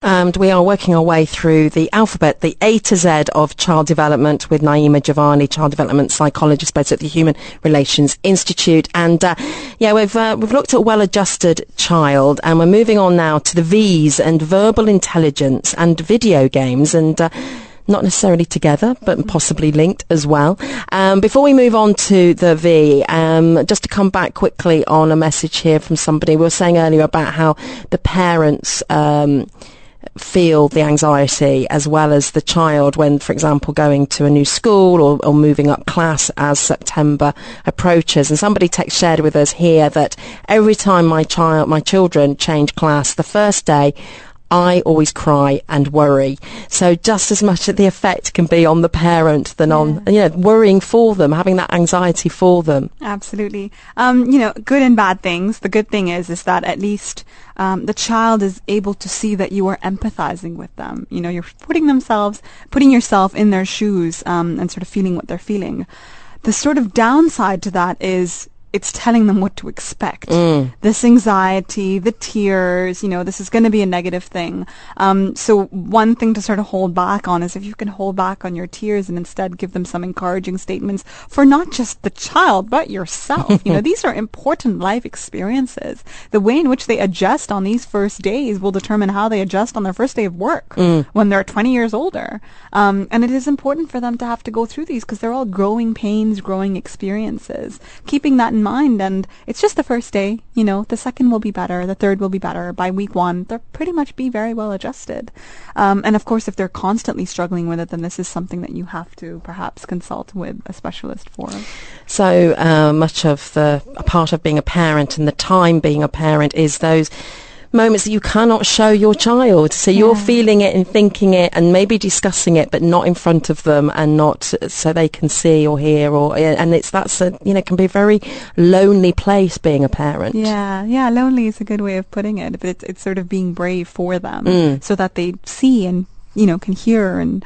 And we are working our way through the alphabet, the A to Z of child development with Naima Giovanni, child development psychologist based at the Human Relations Institute. And we've looked at well-adjusted child, and we're moving on now to the V's and verbal intelligence and video games, and not necessarily together, but possibly linked as well. Before we move on to the V, just to come back quickly on a message here from somebody. We were saying earlier about how the parents feel the anxiety as well as the child when, for example, going to a new school or moving up class as September approaches. And somebody shared with us here that every time my children change class, the first day, I always cry and worry. So just as much that the effect can be on the parent than on, worrying for them, having that anxiety for them. Absolutely. Good and bad things. The good thing is that at least the child is able to see that you are empathizing with them. You're putting yourself in their shoes and sort of feeling what they're feeling. The sort of downside to that is it's telling them what to expect. This anxiety, the tears, this is going to be a negative thing. So one thing to sort of hold back on is if you can hold back on your tears and instead give them some encouraging statements for not just the child, but yourself. These are important life experiences. The way in which they adjust on these first days will determine how they adjust on their first day of work when they're 20 years older. And it is important for them to have to go through these because they're all growing pains, growing experiences. Keeping that in mind, and it's just the first day, the second will be better, the third will be better. By week 1, they'll pretty much be very well adjusted. And of course, if they're constantly struggling with it, then this is something that you have to perhaps consult with a specialist for. So much of a part of being a parent and the time being a parent is those moments that you cannot show your child. So you're feeling it and thinking it and maybe discussing it, but not in front of them and not so they can see or hear can be a very lonely place being a parent. Yeah, lonely is a good way of putting it. But it's sort of being brave for them so that they see and can hear and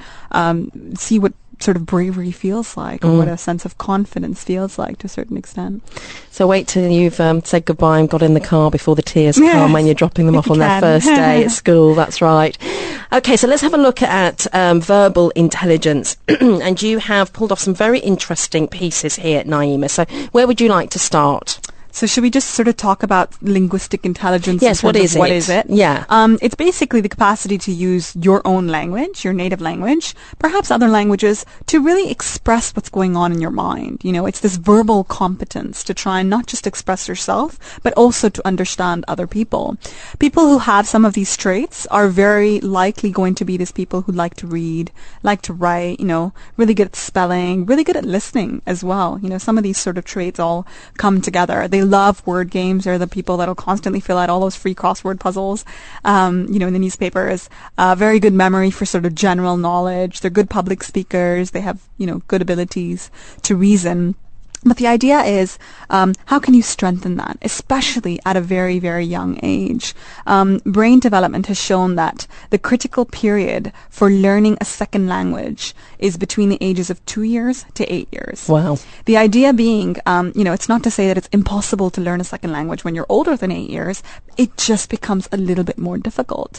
see what sort of bravery feels like, or what a sense of confidence feels like to a certain extent. So wait till you've said goodbye and got in the car before the tears come when you're dropping them off on their first day at school. That's right. Okay, so let's have a look at verbal intelligence. And you have pulled off some very interesting pieces here, Naima. So where would you like to start? So should we just sort of talk about linguistic intelligence? Yes, what is it? Yeah. It's basically the capacity to use your own language, your native language, perhaps other languages, to really express what's going on in your mind. It's this verbal competence to try and not just express yourself, but also to understand other people. People who have some of these traits are very likely going to be these people who like to read, like to write, really good at spelling, really good at listening as well. Some of these sort of traits all come together. They love word games. They're the people that'll constantly fill out all those free crossword puzzles, in the newspapers. Very good memory for sort of general knowledge. They're good public speakers. They have, good abilities to reason. But the idea is, how can you strengthen that, especially at a very, very young age? Brain development has shown that the critical period for learning a second language is between the ages of 2 years to 8 years. Wow. The idea being, it's not to say that it's impossible to learn a second language when you're older than 8 years. It just becomes a little bit more difficult.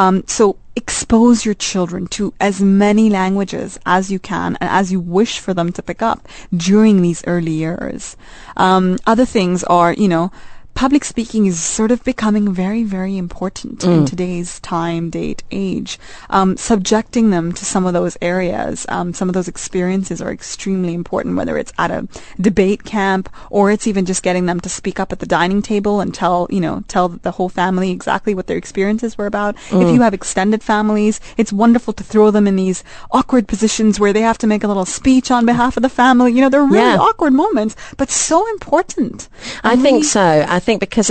So expose your children to as many languages as you can and as you wish for them to pick up during these early years. Other things are, public speaking is sort of becoming very, very important in today's time, date, age. Subjecting them to some of those areas, some of those experiences are extremely important, whether it's at a debate camp or it's even just getting them to speak up at the dining table and tell the whole family exactly what their experiences were about. If you have extended families, it's wonderful to throw them in these awkward positions where they have to make a little speech on behalf of the family. They're really awkward moments, but so important. I think so. I think because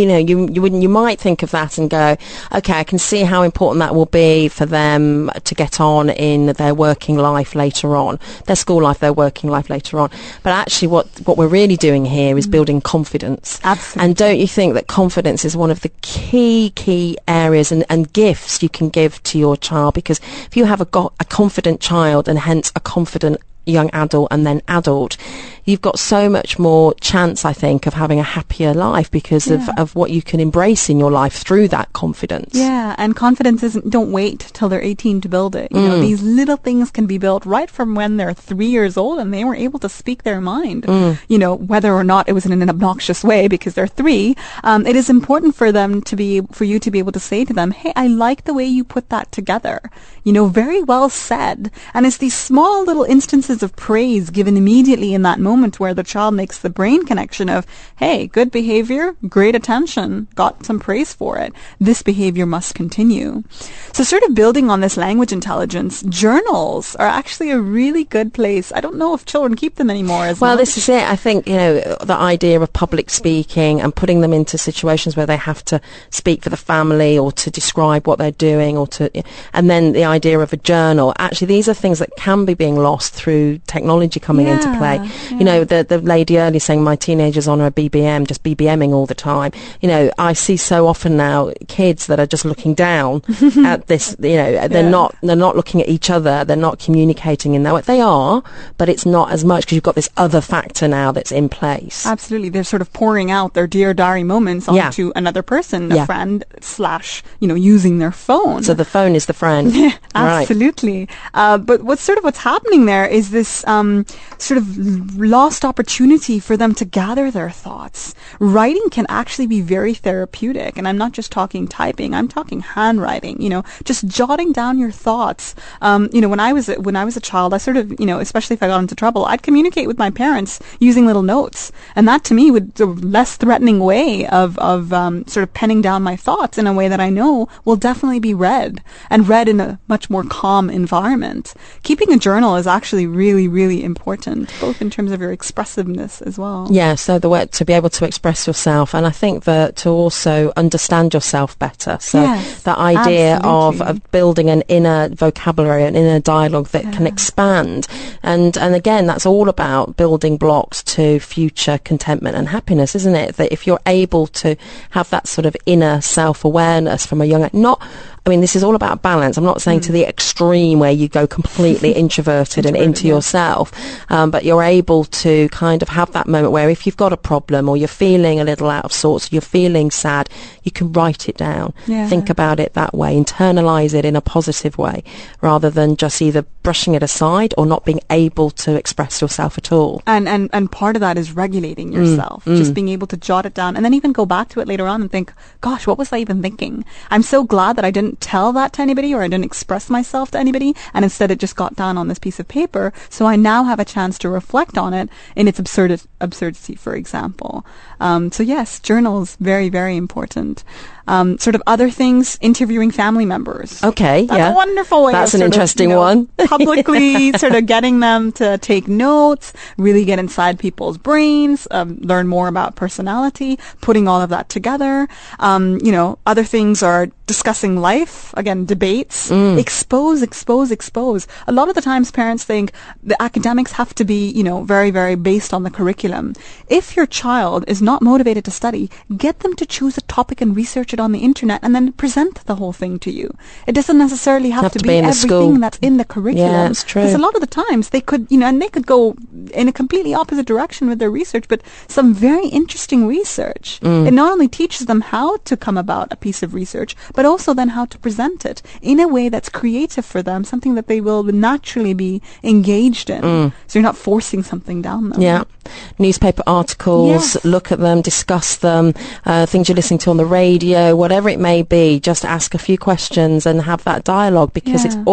you might think of that and go, okay, I can see how important that will be for them to get on in their working life later on, their school life, their working life later on. But actually, what we're really doing here is building confidence. Absolutely. And don't you think that confidence is one of the key areas and gifts you can give to your child? Because if you have a confident child and hence a confident young adult and then adult, you've got so much more chance, I think, of having a happier life because of what you can embrace in your life through that confidence. Yeah, and confidence isn't, don't wait till they're 18 to build it. You know, these little things can be built right from when they're 3 years old and they were able to speak their mind. You know, whether or not it was in an obnoxious way because they're 3, it is important for you to be able to say to them, hey, I like the way you put that together. You know, very well said. And it's these small little instances of praise given immediately in that moment where the child makes the brain connection of, hey, good behavior, great attention, got some praise for it. This behavior must continue. So sort of building on this language intelligence, journals are actually a really good place. I don't know if children keep them anymore as well. much. This is it. I think, you know, the idea of public speaking and putting them into situations where they have to speak for the family or to describe what they're doing and then the idea of a journal. Actually, these are things that can be being lost through technology coming into play. Yeah. You know, the lady earlier saying my teenager's on a BBM, just BBMing all the time. You know, I see so often now kids that are just looking down at this, you know, they're not looking at each other, they're not communicating in that way. They are, but it's not as much because you've got this other factor now that's in place. Absolutely. They're sort of pouring out their dear diary moments onto another person, a friend / you know, using their phone. So the phone is the friend. Absolutely. But what's happening there is this sort of lost opportunity for them to gather their thoughts. Writing can actually be very therapeutic, and I'm not just talking typing, I'm talking handwriting, you know, just jotting down your thoughts. You know, when I was a child, I sort of, you know, especially if I got into trouble, I'd communicate with my parents using little notes, and that to me would a less threatening way of sort of penning down my thoughts in a way that I know will definitely be read, and read in a much more calm environment. Keeping a journal is actually really, really important, both in terms of your expressiveness as well. Yeah, so the way to be able to express yourself, and I think that to also understand yourself better. So the idea of building an inner vocabulary, an inner dialogue that can expand, and again, that's all about building blocks to future contentment and happiness, isn't it? That if you're able to have that sort of inner self-awareness from a young age, I mean, this is all about balance. I'm not saying to the extreme where you go completely introverted and into yourself, but you're able to kind of have that moment where if you've got a problem or you're feeling a little out of sorts, you're feeling sad, you can write it down, think about it that way, internalize it in a positive way, rather than just either brushing it aside or not being able to express yourself at all. And part of that is regulating yourself, just being able to jot it down and then even go back to it later on and think, gosh, what was I even thinking? I'm so glad that I didn't tell that to anybody or I didn't express myself to anybody, and instead it just got down on this piece of paper, so I now have a chance to reflect on it in its absurdity, for example. So yes, journals, very, very important. Sort of other things, interviewing family members. Okay, That's a wonderful way. That's an interesting one. Publicly sort of getting them to take notes, really get inside people's brains, learn more about personality, putting all of that together. You know, other things are discussing life, again, debates, expose. A lot of the times parents think the academics have to be, you know, very, very based on the curriculum. If your child is not motivated to study, get them to choose a topic and research it on the internet and then present the whole thing to you. It doesn't necessarily have to be in everything that's in the curriculum. Yeah, that's true. Because a lot of the times they could, you know, and they could go in a completely opposite direction with their research, but some very interesting research. It not only teaches them how to come about a piece of research, but also then how to present it in a way that's creative for them, something that they will naturally be engaged in. So you're not forcing something down them. Yeah. Newspaper articles, look at them, discuss them, things you're listening to on the radio, whatever it may be, just ask a few questions and have that dialogue, because it's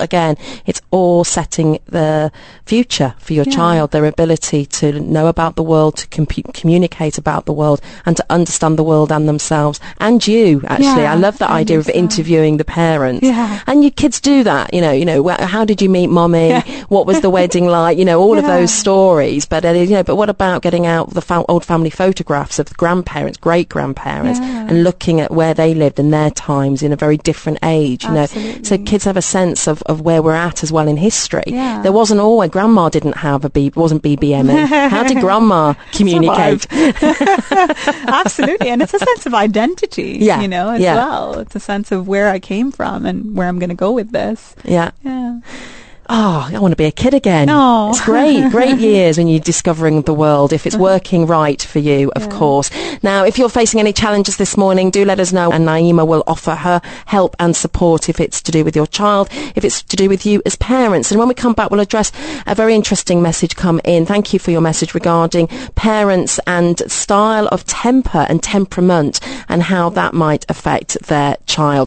all setting the future for your child, their ability to know about the world, to communicate about the world, and to understand the world and themselves. And you, actually. I love the idea of interviewing the parents. And your kids do that, you know, how did you meet mommy? What was the wedding like? You know, all of those stories. But, you know, but what about getting out the old family photographs of the grandparents, great-grandparents, and looking at where they lived in their times in a very different age, you know. So kids have a sense of where we're at as well in history. There wasn't always, grandma didn't have wasn't BBMing. How did grandma communicate? Absolutely. And it's a sense of identity, you know, as well. It's a sense of where I came from and where I'm going to go with this. I want to be a kid again. Oh. It's great years when you're discovering the world, if it's working right for you, of course. Now, if you're facing any challenges this morning, do let us know, and Naima will offer her help and support if it's to do with your child, if it's to do with you as parents. And when we come back, we'll address a very interesting message come in. Thank you for your message regarding parents and style of temper and temperament and how that might affect their child.